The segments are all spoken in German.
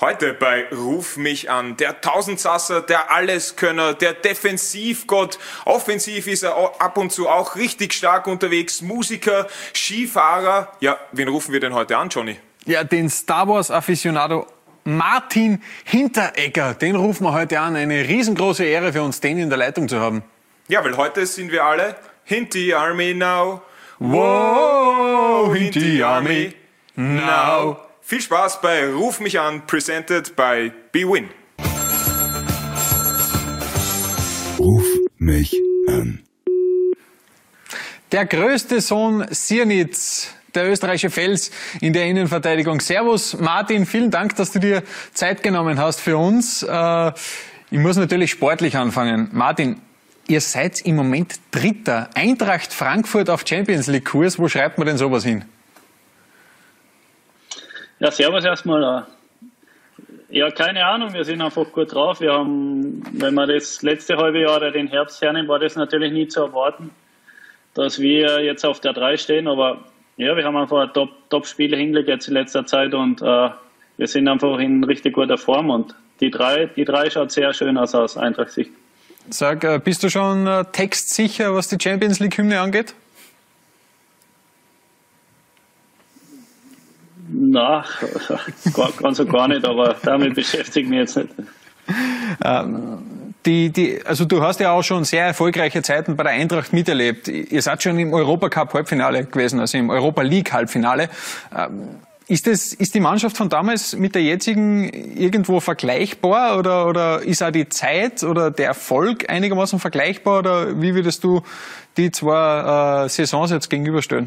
Heute bei Ruf mich an, der Tausendsasser, der Alleskönner, der Defensivgott. Offensiv ist er ab und zu auch richtig stark unterwegs. Musiker, Skifahrer. Ja, wen rufen wir denn heute an, Johnny? Ja, den Star Wars-Afficionado Martin Hinteregger. Den rufen wir heute an. Eine riesengroße Ehre für uns, den in der Leitung zu haben. Ja, weil heute sind wir alle Hinti Army now. Wow, Hinti Army now. Viel Spaß bei Ruf mich an, presented by bwin. Ruf mich an. Der größte Sohn Siernitz, der österreichische Fels in der Innenverteidigung. Servus Martin, vielen Dank, dass du dir Zeit genommen hast für uns. Ich muss natürlich sportlich anfangen. Martin, ihr seid im Moment Dritter. Eintracht Frankfurt auf Champions League Kurs. Wo schreibt man denn sowas hin? Ja, servus erstmal. Ja, keine Ahnung, wir sind einfach gut drauf. Wir haben, wenn man das letzte halbe Jahr oder den Herbst hernehmen, war das natürlich nie zu erwarten, dass wir jetzt auf der 3 stehen. Aber ja, wir haben einfach Top-Spiele hingelegt jetzt in letzter Zeit und wir sind einfach in richtig guter Form. Und die 3 schaut sehr schön aus Eintracht-Sicht. Sag, bist du schon textsicher, was die Champions League-Hymne angeht? Na, ganz und gar nicht, aber damit beschäftige ich mich jetzt nicht. Also du hast ja auch schon sehr erfolgreiche Zeiten bei der Eintracht miterlebt. Ihr seid schon im Europacup-Halbfinale gewesen, also im Europa-League-Halbfinale. Ist die Mannschaft von damals mit der jetzigen irgendwo vergleichbar oder ist auch die Zeit oder der Erfolg einigermaßen vergleichbar oder wie würdest du die zwei Saisons jetzt gegenüberstellen?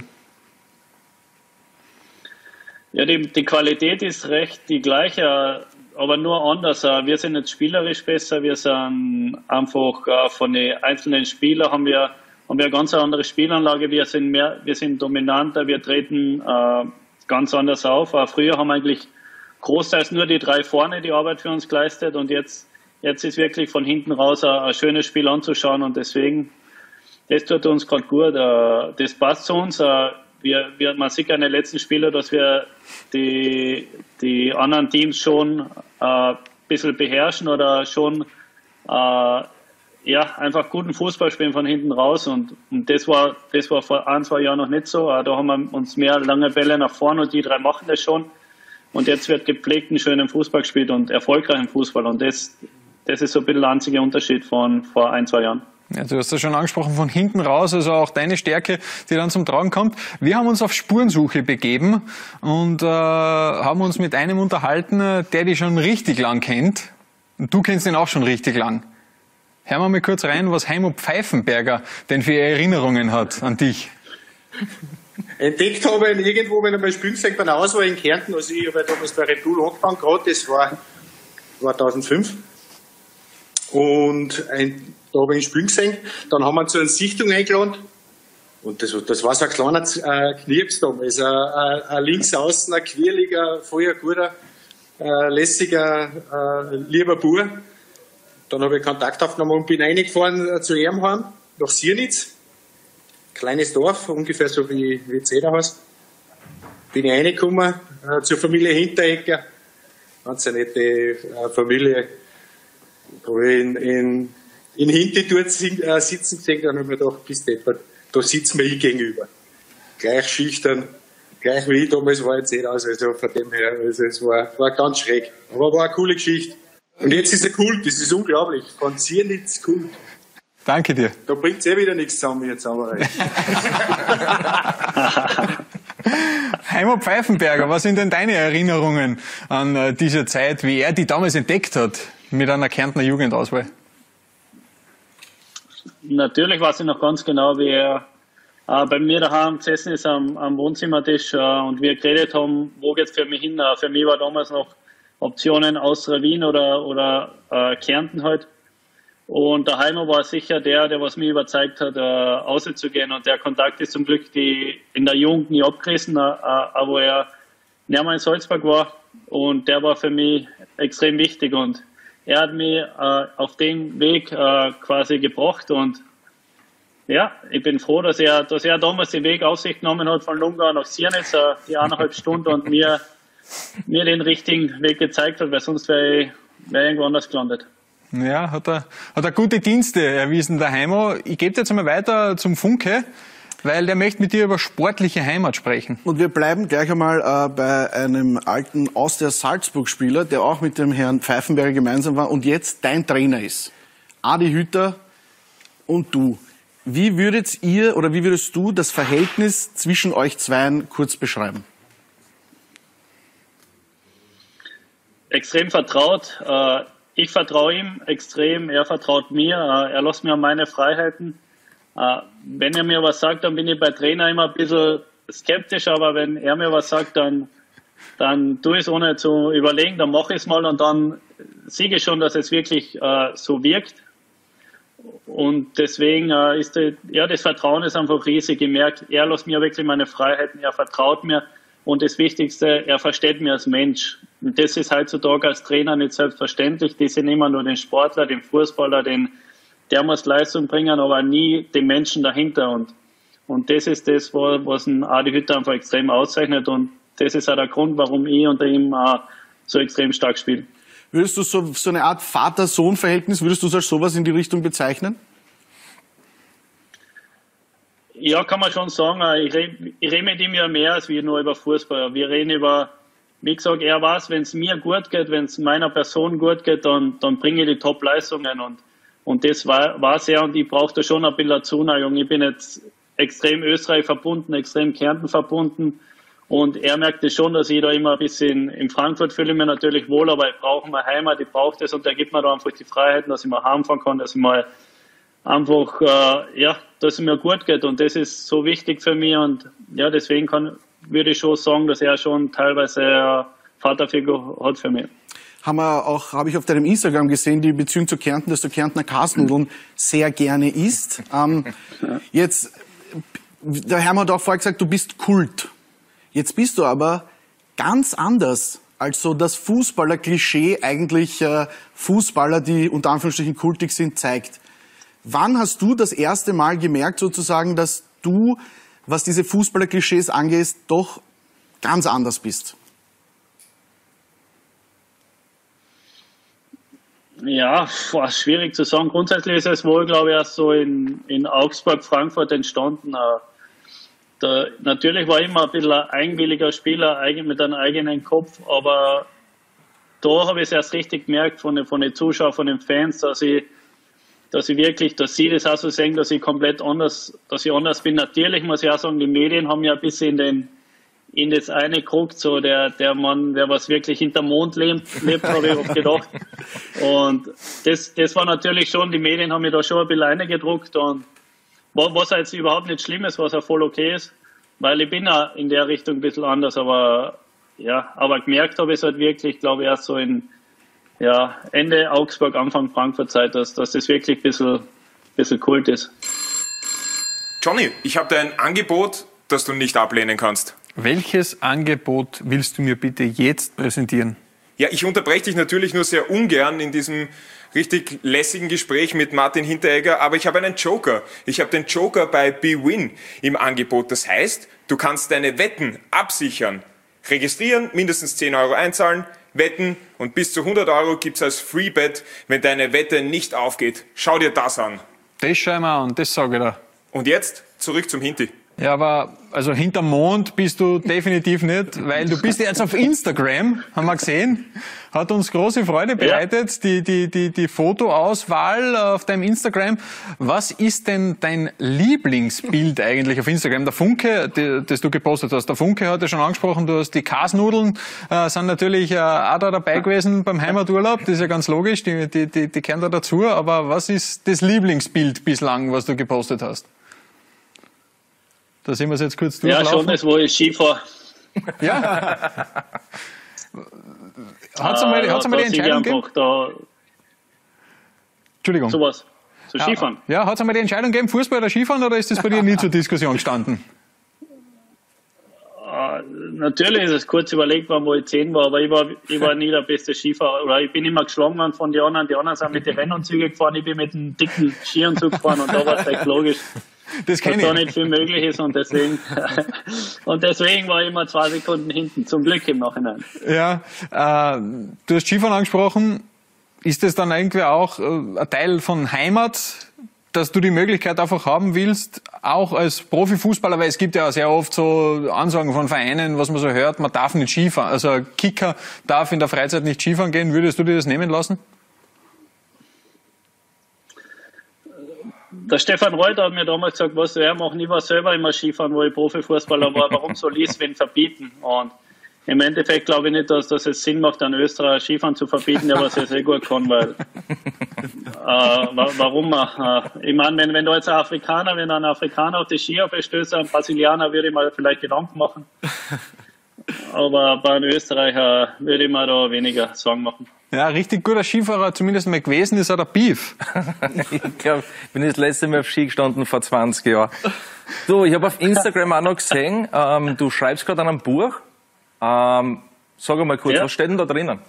Ja, die Qualität ist recht die gleiche, aber nur anders. Wir sind jetzt spielerisch besser, wir sind einfach von den einzelnen Spielern haben wir eine ganz andere Spielanlage, wir sind dominanter, wir treten ganz anders auf. Früher haben eigentlich großteils nur die 3 vorne die Arbeit für uns geleistet und jetzt ist wirklich von hinten raus ein schönes Spiel anzuschauen und deswegen, das tut uns gerade gut, das passt zu uns. Man sieht ja in den letzten Spielen, dass wir die anderen Teams schon ein bisschen beherrschen oder schon einfach guten Fußball spielen von hinten raus und das war vor 1-2 Jahren noch nicht so. Da haben wir uns mehr lange Bälle nach vorne und die 3 machen das schon und jetzt wird gepflegten, schönen Fußball gespielt und erfolgreichen Fußball und das ist so ein bisschen der einzige Unterschied von vor 1-2 Jahren. Ja, du hast ja schon angesprochen, von hinten raus, also auch deine Stärke, die dann zum Tragen kommt. Wir haben uns auf Spurensuche begeben und haben uns mit einem unterhalten, der dich schon richtig lang kennt. Und du kennst ihn auch schon richtig lang. Hören wir mal kurz rein, was Heimo Pfeifenberger denn für Erinnerungen hat an dich. Entdeckt habe ich ihn irgendwo, wenn er mal spielen gesagt bei einer Auswahl in Kärnten. Also ich habe damals bei Red Bull angefangen gerade, das war 2005. Und da habe ich ihn spielen gesehen. Dann haben wir zu einer Sichtung eingeladen. Und das war so ein kleiner Knirps damals. Ein Linksaußen, ein quirliger, voller, guter, lässiger, lieber Bub. Dann habe ich Kontakt aufgenommen und bin reingefahren zu ihrem Heim, nach Siernitz. Kleines Dorf, ungefähr so wie Zederhaus. Bin ich reingekommen zur Familie Hinteregger. Ganz eine nette Familie. Da habe ich in Hinti dort sitzen gesehen, dann habe ich mir gedacht, bist deppert, da sitzen wir gegenüber. Gleich schüchtern, gleich wie ich damals war, jetzt nicht aus, also von dem her, also es war ganz schräg. Aber war eine coole Geschichte. Und jetzt ist er Kult, das ist unglaublich. Von Siernitz Kult. Danke dir. Da bringt es wieder nichts zusammen jetzt, aber. Heimo Pfeifenberger, was sind denn deine Erinnerungen an diese Zeit, wie er die damals entdeckt hat mit einer Kärntner Jugendauswahl? Natürlich weiß ich noch ganz genau, wie er bei mir daheim gesessen ist am Wohnzimmertisch und wir geredet haben, wo geht's für mich hin. Für mich war damals noch Optionen Austria Wien oder Kärnten halt. Und der Heimo war sicher der was mich überzeugt hat, auszugehen. Und der Kontakt ist zum Glück in der Jugend nie abgerissen, wo er näher mal in Salzburg war. Und der war für mich extrem wichtig. Und er hat mich auf den Weg quasi gebracht. Und ja, ich bin froh, dass er damals den Weg auf sich genommen hat von Lungau nach Siernitz, die 1,5 Stunden und mir mir den richtigen Weg gezeigt hat, weil sonst wäre ich irgendwo anders gelandet. Ja, hat er gute Dienste erwiesen, der Heimo. Ich gebe jetzt einmal weiter zum Funke, weil der möchte mit dir über sportliche Heimat sprechen. Und wir bleiben gleich einmal bei einem alten Austria Salzburg-Spieler, der auch mit dem Herrn Pfeifenberger gemeinsam war und jetzt dein Trainer ist. Adi Hütter und du. Wie würdest du das Verhältnis zwischen euch zweien kurz beschreiben? Extrem vertraut. Ich vertraue ihm extrem, er vertraut mir, er lässt mir meine Freiheiten. Wenn er mir was sagt, dann bin ich bei Trainer immer ein bisschen skeptisch, aber wenn er mir was sagt, dann tue ich es ohne zu überlegen, dann mache ich es mal und dann sehe ich schon, dass es wirklich so wirkt. Und deswegen das Vertrauen ist einfach riesig. Ich merke, er lässt mir wirklich meine Freiheiten, er vertraut mir und das Wichtigste, er versteht mich als Mensch. Und das ist heutzutage als Trainer nicht selbstverständlich. Die sind immer nur den Sportler, den Fußballer, der muss Leistung bringen, aber nie den Menschen dahinter. Und das ist das, was ein Adi Hütter einfach extrem auszeichnet. Und das ist auch der Grund, warum ich unter ihm so extrem stark spiele. Würdest du so eine Art Vater-Sohn-Verhältnis, würdest du als sowas in die Richtung bezeichnen? Ja, kann man schon sagen. Ich rede mit ihm ja mehr als wir nur über Fußball. Wir reden über, wie gesagt, er weiß, wenn es mir gut geht, wenn es meiner Person gut geht, dann bringe ich die Top-Leistungen. Und das weiß er und ich brauche da schon ein bisschen Zuneigung. Ich bin jetzt extrem Österreich verbunden, extrem Kärnten verbunden. Und er merkt es schon, dass ich da immer ein bisschen in Frankfurt fühle ich mich natürlich wohl, aber ich brauche meine Heimat, ich brauche das und er gibt mir da einfach die Freiheiten, dass ich mal heimfahren kann, dass ich mal einfach, dass es mir gut geht und das ist so wichtig für mich und ja, deswegen würde ich schon sagen, dass er schon teilweise eine Vaterfigur hat für mich. Habe ich auf deinem Instagram gesehen, die Beziehung zu Kärnten, dass du Kärntner Kasnudeln sehr gerne isst. Jetzt, der Herr hat auch vorher gesagt, du bist Kult. Jetzt bist du aber ganz anders als so das Fußballer-Klischee eigentlich Fußballer, die unter Anführungsstrichen kultig sind, zeigt. Wann hast du das erste Mal gemerkt sozusagen, dass du, was diese Fußballer-Klischees angeht, doch ganz anders bist? Ja, schwierig zu sagen. Grundsätzlich ist es wohl, glaube ich, erst so in Augsburg, Frankfurt entstanden. Natürlich war ich immer ein bisschen ein eigenwilliger Spieler, mit einem eigenen Kopf, aber da habe ich es erst richtig gemerkt von den Zuschauern, von den Fans, dass sie das auch so sehen, dass ich komplett anders bin. Natürlich muss ich auch sagen, die Medien haben ja ein bisschen in das eine geguckt, so der Mann, der was wirklich hinterm Mond lebt, habe ich oft gedacht. Und das war natürlich schon, die Medien haben mir da schon ein bisschen reingedruckt und was jetzt überhaupt nicht schlimm ist, was auch voll okay ist, weil ich bin ja in der Richtung ein bisschen anders, aber gemerkt habe ich es halt wirklich, glaube ich, erst so Ende Augsburg, Anfang Frankfurt Zeit, dass das wirklich ein bisschen Kult ist. Johnny, ich habe da ein Angebot, das du nicht ablehnen kannst. Welches Angebot willst du mir bitte jetzt präsentieren? Ja, ich unterbreche dich natürlich nur sehr ungern in diesem richtig lässigen Gespräch mit Martin Hinteregger, aber ich habe einen Joker. Ich habe den Joker bei bwin im Angebot. Das heißt, du kannst deine Wetten absichern. Registrieren, mindestens 10 Euro einzahlen, wetten und bis zu 100 Euro gibt's als Freebet, wenn deine Wette nicht aufgeht. Schau dir das an. Das schau ich mir an, das sage ich dir. Und jetzt zurück zum Hinti. Ja, aber also hinterm Mond bist du definitiv nicht, weil du bist jetzt auf Instagram, haben wir gesehen. Hat uns große Freude bereitet, die Fotoauswahl auf deinem Instagram. Was ist denn dein Lieblingsbild eigentlich auf Instagram? Der Funke, das du gepostet hast. Der Funke hat ja schon angesprochen, du hast die Kasnudeln, sind natürlich auch da dabei gewesen beim Heimaturlaub. Das ist ja ganz logisch, die kehren da dazu. Aber was ist das Lieblingsbild bislang, was du gepostet hast? Da sehen wir es jetzt kurz durchlaufen. Ja, schon das, wo ich Ski fahre. Ja. Hat's einmal die Entscheidung gegeben? Entschuldigung. Sowas. Zu Skifahren. Ja, hat's einmal die Entscheidung gegeben, Fußball oder Skifahren, oder ist das bei dir nie zur Diskussion gestanden? Natürlich ist es kurz überlegt worden, wo ich 10 war, aber ich war nie der beste Skifahrer. Oder ich bin immer geschlagen worden von den anderen. Die anderen sind mit den Rennanzügen gefahren, ich bin mit einem dicken Skianzug gefahren und da war es echt logisch. Das dass kenne da ich. nicht viel möglich ist und deswegen war ich immer 2 Sekunden hinten, zum Glück im Nachhinein. Ja, du hast Skifahren angesprochen. Ist das dann irgendwie auch ein Teil von Heimat, dass du die Möglichkeit einfach haben willst, auch als Profifußballer, weil es gibt ja sehr oft so Ansagen von Vereinen, was man so hört, man darf nicht Skifahren. Also ein Kicker darf in der Freizeit nicht Skifahren gehen. Würdest du dir das nehmen lassen? Der Stefan Reuter hat mir damals gesagt, was er macht, ich war selber immer Skifahren, wo ich Profifußballer war, warum soll ich es wen verbieten? Und im Endeffekt glaube ich nicht, dass es Sinn macht, an Österreich Skifahren zu verbieten, der was er sehr gut kann, weil warum? Ich meine, wenn du jetzt wenn ein Afrikaner auf die Skier verstößt, ein Brasilianer, würde ich mal vielleicht Gedanken machen. Aber bei einem Österreicher würde ich mir da weniger Sorgen machen. Ja, richtig guter Skifahrer, zumindest mal gewesen ist er der Beef. Ich glaube, ich bin das letzte Mal auf Ski gestanden vor 20 Jahren. Du, ich habe auf Instagram auch noch gesehen, du schreibst gerade an einem Buch. Sag mal kurz, was steht denn da drinnen?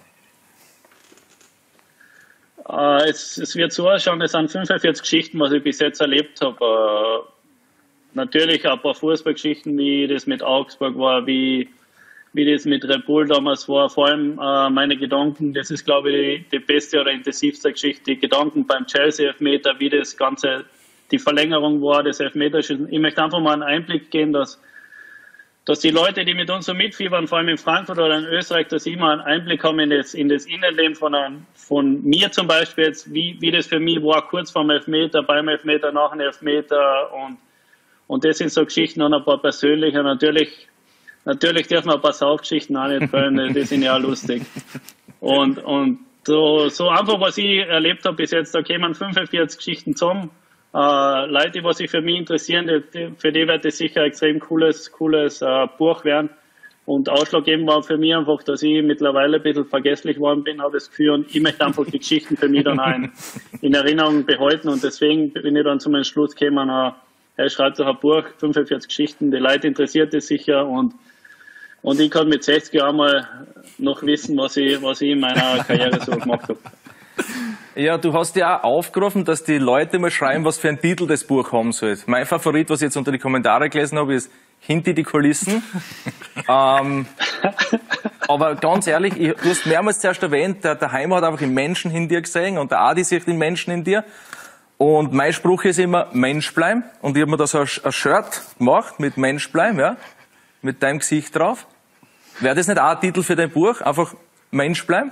Es wird so ausschauen, es sind 45 Geschichten, was ich bis jetzt erlebt habe. Natürlich ein paar Fußballgeschichten, wie das mit Augsburg war, wie das mit Red Bull damals war. Vor allem meine Gedanken, das ist, glaube ich, die beste oder intensivste Geschichte. Die Gedanken beim Chelsea-Elfmeter, wie das Ganze, die Verlängerung war, das Elfmeterschießen. Ich möchte einfach mal einen Einblick geben, dass die Leute, die mit uns so mitfiebern, vor allem in Frankfurt oder in Österreich, dass sie immer einen Einblick haben in das Innenleben von mir zum Beispiel jetzt, wie das für mich war, kurz vorm Elfmeter, beim Elfmeter, nach dem Elfmeter und das sind so Geschichten und ein paar persönliche. Natürlich dürfen wir ein paar Saufgeschichten auch nicht füllen, die sind ja auch lustig. Und so einfach, was ich erlebt habe bis jetzt, da kämen 45 Geschichten zusammen. Leute, die sich für mich interessieren, für die wird das sicher ein extrem cooles Buch werden. Und ausschlaggebend war für mich einfach, dass ich mittlerweile ein bisschen vergesslich geworden bin, habe ich das Gefühl, und ich möchte einfach die Geschichten für mich dann auch in Erinnerung behalten. Und deswegen bin ich dann zum Entschluss gekommen, er schreibt doch ein Buch, 45 Geschichten, die Leute interessiert es sicher und ich kann mit 60 Jahren mal noch wissen, was ich in meiner Karriere so gemacht habe. Ja, du hast ja auch aufgerufen, dass die Leute mal schreiben, was für einen Titel das Buch haben soll. Mein Favorit, was ich jetzt unter die Kommentare gelesen habe, ist Hinter die Kulissen. Aber ganz ehrlich, du hast mehrmals zuerst erwähnt, der Heimo hat einfach den Menschen in dir gesehen und der Adi sieht den Menschen in dir. Und mein Spruch ist immer Mensch bleiben. Und ich habe mir da so ein Shirt gemacht mit Mensch bleiben, ja, mit deinem Gesicht drauf. Wäre das nicht auch ein Titel für dein Buch? Einfach Mensch bleiben?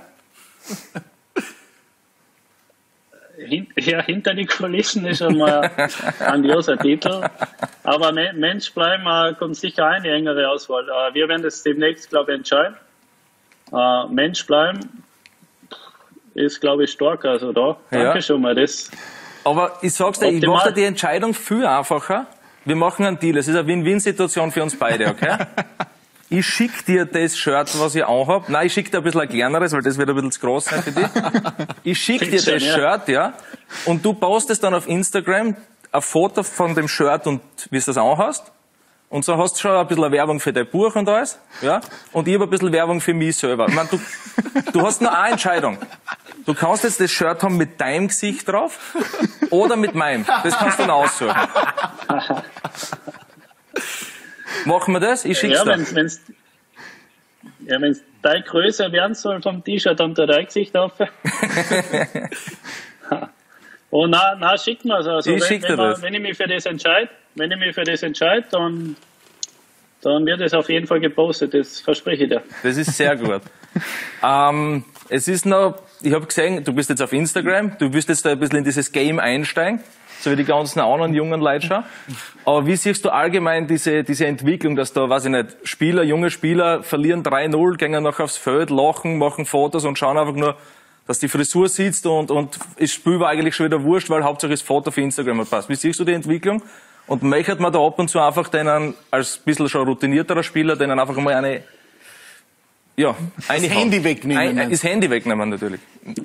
Ja, hinter die Kulissen ist schon mal ein grandioser Titel. Aber Mensch bleiben kommt sicher eine engere Auswahl. Wir werden das demnächst, glaube ich, entscheiden. Mensch bleiben ist, glaube ich, stark. Also da, danke schon mal. Das. Aber ich sag's dir, ich mache dir die Entscheidung viel einfacher. Wir machen einen Deal. Es ist eine Win-Win-Situation für uns beide, okay? Ich schick dir das Shirt, was ich anhab. Nein, ich schick dir ein bisschen ein kleineres, weil das wird ein bisschen zu groß sein für dich. Ich schick dir das Shirt, ja. Und du postest dann auf Instagram ein Foto von dem Shirt und wie du das anhast. Und so hast du schon ein bisschen Werbung für dein Buch und alles, ja. Und ich habe ein bisschen Werbung für mich selber. Ich meine, du hast nur eine Entscheidung. Du kannst jetzt das Shirt haben mit deinem Gesicht drauf oder mit meinem. Das kannst du dann aussuchen. Machen wir das? Ich schick's dir. Ja, wenn's deine Größe werden soll vom T-Shirt, dann dein Gesicht auf. Oh, na, schick mir's. Also, wenn ich mich für das entscheide, dann wird es auf jeden Fall gepostet. Das verspreche ich dir. Das ist sehr gut. Es ist noch, ich habe gesehen, du bist jetzt auf Instagram, du wirst jetzt da ein bisschen in dieses Game einsteigen, so wie die ganzen anderen jungen Leute schon. Aber wie siehst du allgemein diese Entwicklung, dass da, weiß ich nicht, junge Spieler verlieren 3-0, gehen noch aufs Feld, lachen, machen Fotos und schauen einfach nur, dass die Frisur sitzt und das Spiel war eigentlich schon wieder wurscht, weil Hauptsache das Foto für Instagram hat passt. Wie siehst du die Entwicklung? Und möchte man da ab und zu einfach denen, als ein bisschen schon routinierterer Spieler, denen einfach mal das Handy wegnehmen. Das Handy wegnehmen, natürlich.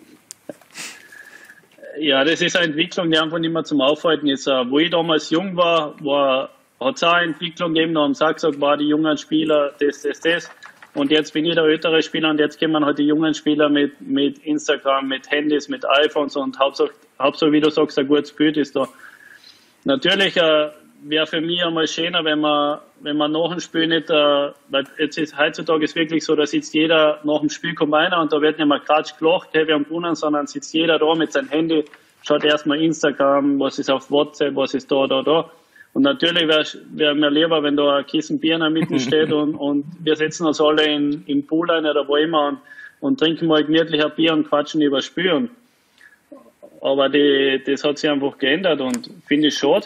Ja, das ist eine Entwicklung, die einfach nicht mehr zum Aufhalten ist. Wo ich damals jung war, hat es auch eine Entwicklung gegeben, da haben sie auch gesagt, die jungen Spieler, das. Und jetzt bin ich der ältere Spieler und jetzt kommen halt die jungen Spieler mit Instagram, mit Handys, mit iPhones und Hauptsache, wie du sagst, ein gutes Bild ist da. Natürlich, wäre für mich einmal schöner, wenn man nach dem Spiel nicht, weil jetzt ist heutzutage ist wirklich so, da sitzt jeder nach dem Spiel kommt einer und da wird nicht mehr Kratsch gelacht, hey, wir haben gewonnen, sondern sitzt jeder da mit seinem Handy, schaut erstmal Instagram, was ist auf WhatsApp, was ist da. Und natürlich wäre mir lieber, wenn da ein Kissen Bier in der Mitte steht und wir setzen uns alle im Pool ein oder wo immer und trinken mal gemütlich ein Bier und quatschen über das Spiel. Aber das hat sich einfach geändert und finde ich schade.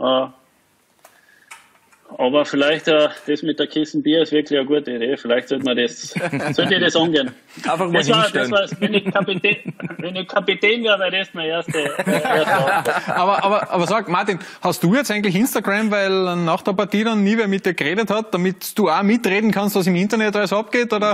Aber vielleicht das mit der Kissen Bier ist wirklich eine gute Idee. Vielleicht sollte ich das angehen. Einfach mal hinstellen. Wenn ich Kapitän wäre, wäre das mein erster. aber sag, Martin, hast du jetzt eigentlich Instagram, weil nach der Partie dann nie wer mit dir geredet hat, damit du auch mitreden kannst, was im Internet alles abgeht, oder?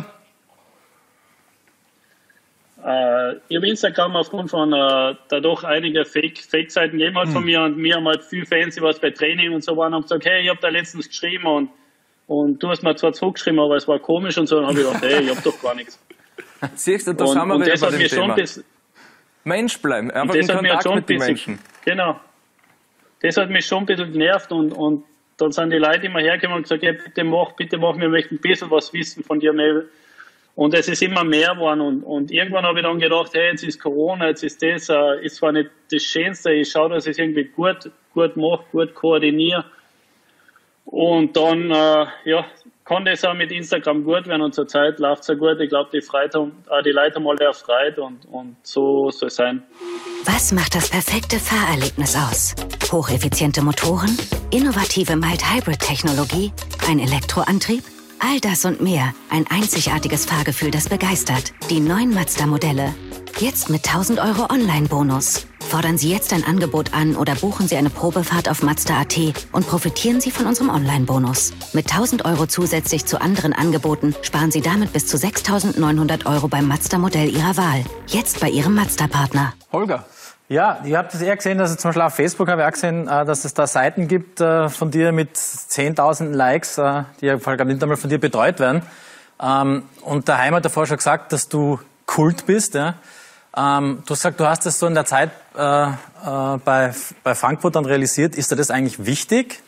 Ich habe Instagram aufgrund von da doch einige Fake-Seiten gegeben hat von mir und mir haben halt viele Fans, die was bei Training und so waren, haben gesagt, hey, ich habe da letztens geschrieben und du hast mir zwar zurückgeschrieben, aber es war komisch und so, dann habe ich gedacht, hey, ich habe doch gar nichts. Siehst du, da sind wir wieder bei dem Thema. Mensch bleiben, einfach in Kontakt mit den Menschen. Genau. Das hat mich schon ein bisschen genervt und dann sind die Leute immer hergekommen und gesagt, hey, bitte mach, wir möchten ein bisschen was wissen von dir, Mel. Und es ist immer mehr geworden und irgendwann habe ich dann gedacht, hey, jetzt ist Corona, jetzt ist das, ist zwar nicht das Schönste, ich schaue, dass ich es irgendwie gut mache, gut koordiniere. Und dann, kann das auch mit Instagram gut werden und zurzeit läuft es ja gut. Ich glaube, die Leute haben alle erfreut und so soll es sein. Was macht das perfekte Fahrerlebnis aus? Hocheffiziente Motoren, innovative Mild-Hybrid-Technologie, ein Elektroantrieb? All das und mehr. Ein einzigartiges Fahrgefühl, das begeistert. Die neuen Mazda-Modelle. Jetzt mit 1000 € Online-Bonus. Fordern Sie jetzt ein Angebot an oder buchen Sie eine Probefahrt auf Mazda.at und profitieren Sie von unserem Online-Bonus. Mit 1000 € zusätzlich zu anderen Angeboten sparen Sie damit bis zu 6.900 € beim Mazda-Modell Ihrer Wahl. Jetzt bei Ihrem Mazda-Partner. Holger. Ja, ich habe das eher gesehen, dass zum Beispiel auf Facebook habe ich auch gesehen, dass es da Seiten gibt von dir mit 10.000 Likes, die ja nicht einmal von dir betreut werden. Und der Heim hat davor schon gesagt, dass du Kult bist. Ja? Du hast gesagt, du hast das so in der Zeit bei Frankfurt dann realisiert. Ist dir das eigentlich wichtig?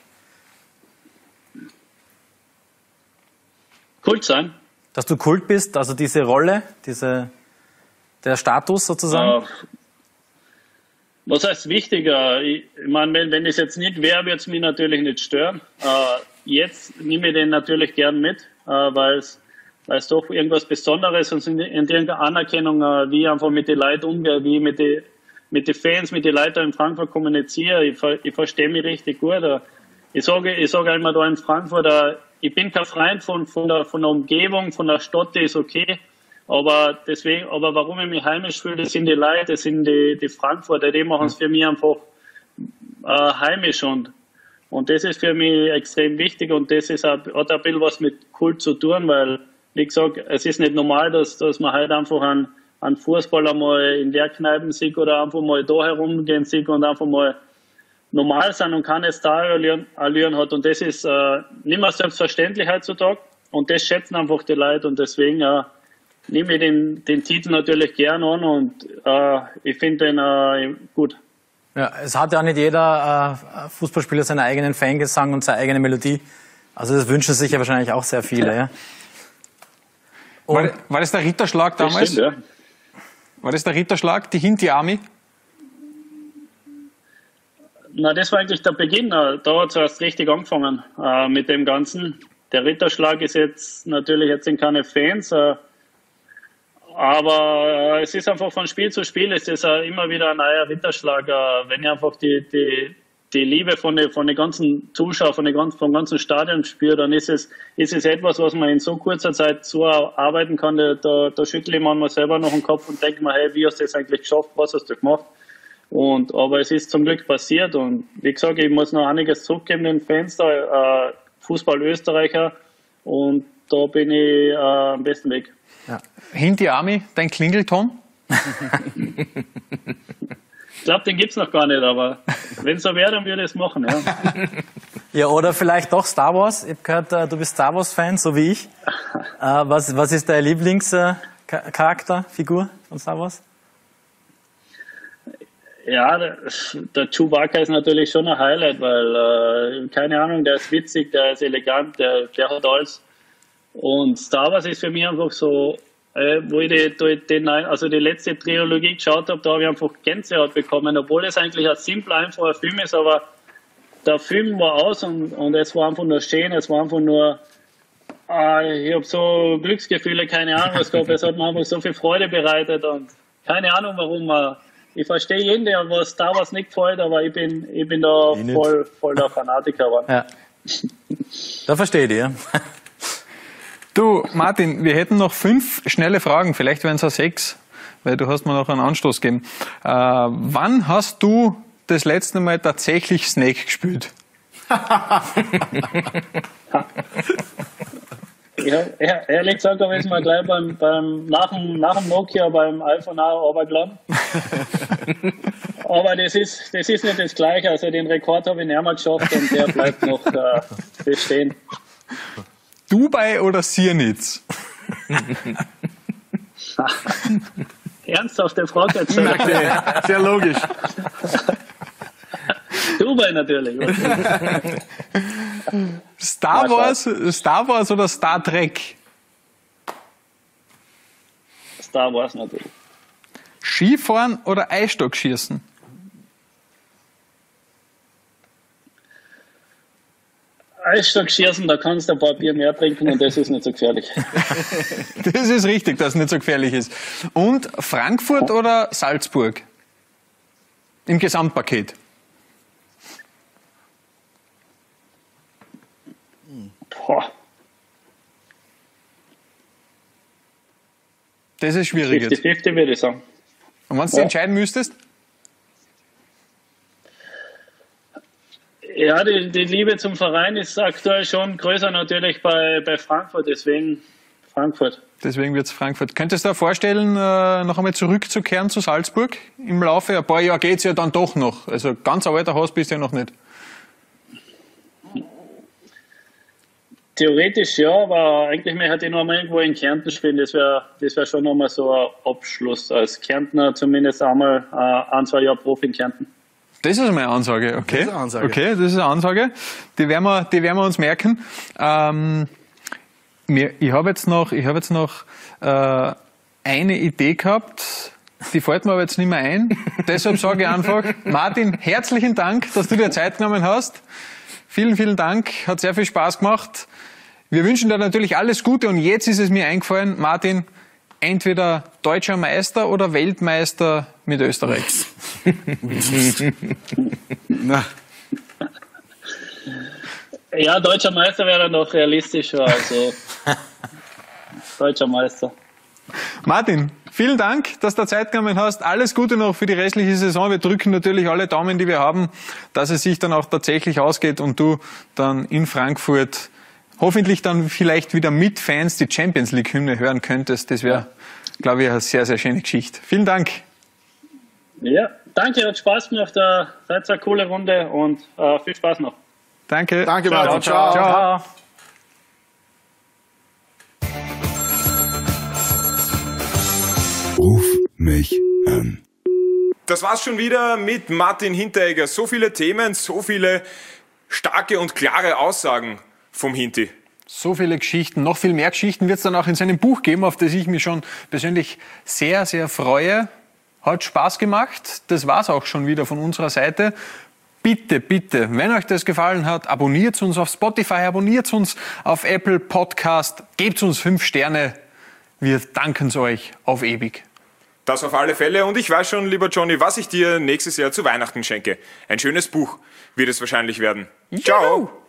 Kult sein. Dass du Kult bist, also diese Rolle, der Status sozusagen? Was heißt wichtiger? Ich meine, wenn es jetzt nicht wäre, würde es mich natürlich nicht stören. Jetzt nehme ich den natürlich gern mit, weil es doch irgendwas Besonderes ist und in irgendeiner Anerkennung, wie ich einfach mit den Leuten umgehe, wie ich mit den Fans, mit den Leuten in Frankfurt kommuniziere. Ich verstehe mich richtig gut. Ich sage immer da in Frankfurt, ich bin kein Freund von der Umgebung, von der Stadt, die ist okay. Aber warum ich mich heimisch fühle, das sind die Leute, das sind die Frankfurter, die machen es für mich einfach heimisch und das ist für mich extrem wichtig und das hat ein bisschen was mit Kult zu tun, weil, wie gesagt, es ist nicht normal, dass man halt einfach einen Fußball einmal in der Kneipe sieht oder einfach mal da herumgehen sieht und einfach mal normal sein und keine Star-Allüren hat und das ist nicht mehr selbstverständlich heutzutage und das schätzen einfach die Leute und deswegen nehme ich den Titel natürlich gern an und ich finde den gut. Ja, es hat ja nicht jeder Fußballspieler seinen eigenen Fangesang und seine eigene Melodie. Also das wünschen sich ja wahrscheinlich auch sehr viele. Ja. War das der Ritterschlag damals? Stimmt, ja. War das der Ritterschlag, die Hinti Army? Na, das war eigentlich der Beginn. Da hat es erst richtig angefangen mit dem Ganzen. Der Ritterschlag ist jetzt natürlich, jetzt sind keine Fans, aber es ist einfach von Spiel zu Spiel, es ist immer wieder ein neuer Ritterschlag. Wenn ich einfach die Liebe von den ganzen Zuschauern, vom ganzen Stadion spüre, dann ist es etwas, was man in so kurzer Zeit so arbeiten kann. Da schüttle ich manchmal selber noch den Kopf und denke mir, hey, wie hast du das eigentlich geschafft, was hast du gemacht? Aber es ist zum Glück passiert und wie gesagt, ich muss noch einiges zurückgeben den Fans da, Fußball Österreicher und da bin ich am besten Weg. Ja. Hinti Army, dein Klingelton? Ich glaube, den gibt's noch gar nicht, aber wenn es so wäre, dann würde ich es machen. Ja. Ja, oder vielleicht doch Star Wars. Ich habe gehört, du bist Star Wars-Fan, so wie ich. Was ist dein Lieblingscharakter, Figur von Star Wars? Ja, der Chewbacca ist natürlich schon ein Highlight, weil, keine Ahnung, der ist witzig, der ist elegant, der hat alles. Und Star Wars ist für mich einfach so, wo ich die letzte Trilogie geschaut habe, da habe ich einfach Gänsehaut bekommen, obwohl es eigentlich ein simpler, einfacher Film ist, aber der Film war aus und es war einfach nur schön, es war einfach nur, ich habe so Glücksgefühle, keine Ahnung was gehabt, es hat mir einfach so viel Freude bereitet und keine Ahnung warum. Ich verstehe jeden, der was Star Wars nicht gefällt, aber ich bin da voll der Fanatiker geworden. Ja. Da verstehe ich dich, ja. Du, Martin, wir hätten noch 5 schnelle Fragen, vielleicht wären es auch 6, weil du hast mir noch einen Anstoß gegeben. Wann hast du das letzte Mal tatsächlich Snake gespielt? Ja, ehrlich gesagt habe ich es mal gleich nach dem Nokia beim iPhone auch runtergeladen. Aber das ist nicht das Gleiche. Also den Rekord habe ich nicht mehr geschafft und der bleibt noch bestehen. Dubai oder Siernitz? Ernsthafte Frage jetzt. Okay, sehr logisch. Dubai natürlich. Star Wars oder Star Trek? Star Wars natürlich. Skifahren oder Eisstockschießen? Eisstockschießen, da kannst du ein paar Bier mehr trinken und das ist nicht so gefährlich. Das ist richtig, dass es nicht so gefährlich ist. Und Frankfurt oder Salzburg? Im Gesamtpaket. Boah. Das ist schwierig jetzt. 50-50 würde ich sagen. Und wenn du entscheiden müsstest? Ja, die Liebe zum Verein ist aktuell schon größer natürlich bei Frankfurt, deswegen Frankfurt. Deswegen wird es Frankfurt. Könntest du dir vorstellen, noch einmal zurückzukehren zu Salzburg? Im Laufe ein paar Jahre geht es ja dann doch noch. Also ganz ein alter Haus bist du ja noch nicht. Theoretisch ja, aber eigentlich möchte ich noch mal irgendwo in Kärnten spielen. Das wär schon noch mal so ein Abschluss. Als Kärntner zumindest einmal 1-2 Jahre Profi in Kärnten. Das ist einmal eine Ansage, okay. Das ist eine Ansage. Okay, das ist eine Ansage. Die werden wir uns merken. Ich habe jetzt noch eine Idee gehabt, die fällt mir aber jetzt nicht mehr ein. Deshalb sage ich einfach, Martin, herzlichen Dank, dass du dir Zeit genommen hast. Vielen, vielen Dank, hat sehr viel Spaß gemacht. Wir wünschen dir natürlich alles Gute und jetzt ist es mir eingefallen, Martin, entweder deutscher Meister oder Weltmeister mit Österreich. Na. Ja, deutscher Meister wäre dann noch realistischer, also deutscher Meister. Martin, vielen Dank, dass du Zeit genommen hast. Alles Gute noch für die restliche Saison. Wir drücken natürlich alle Daumen, die wir haben, dass es sich dann auch tatsächlich ausgeht und du dann in Frankfurt hoffentlich dann vielleicht wieder mit Fans die Champions League Hymne hören könntest. Das wäre, glaube ich, eine sehr, sehr schöne Geschichte. Vielen Dank. Ja, danke, hat Spaß gemacht. Seid eine coole Runde und viel Spaß noch. Danke. Danke, Martin. Ciao. Ciao. Ruf mich an. Das war's schon wieder mit Martin Hinteregger. So viele Themen, so viele starke und klare Aussagen vom Hinti. So viele Geschichten, noch viel mehr Geschichten wird es dann auch in seinem Buch geben, auf das ich mich schon persönlich sehr, sehr freue. Hat Spaß gemacht. Das war's auch schon wieder von unserer Seite. Bitte, bitte, wenn euch das gefallen hat, abonniert uns auf Spotify, abonniert uns auf Apple Podcast, gebt uns 5 Sterne. Wir danken es euch auf ewig. Das auf alle Fälle. Und ich weiß schon, lieber Johnny, was ich dir nächstes Jahr zu Weihnachten schenke. Ein schönes Buch wird es wahrscheinlich werden. Ciao!